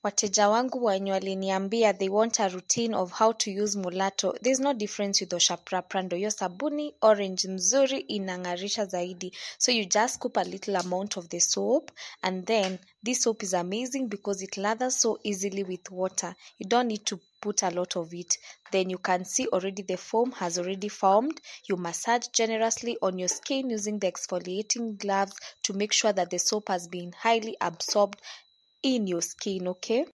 Wateja wangu wenye waliniambia they want a routine of how to use Mulatto. There's no difference with Osha Prando. Hiyo sabuni orange mzuri inang'arisha zaidi. So you just scoop a little amount of the soap, and then this soap is amazing because it lathers so easily with water. You don't need to put a lot of it. Then you can see already the foam has already formed. You massage generously on your skin using the exfoliating gloves to make sure that the soap has been highly absorbed in your skin, okay?